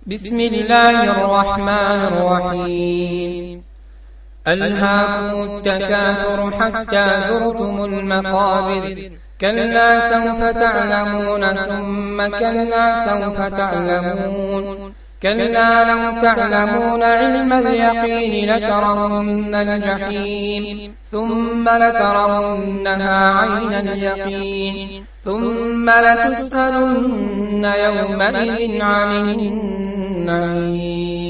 بسم الله الرحمن الرحيم ألهاكم التكاثر حتى زرتم المقابر كلا سوف تعلمون ثم كلا سوف تعلمون كلا لو تعلمون علم اليقين لترون الجحيم ثم لترونها عين اليقين ثم لتسألن يومئذ عن النعيم.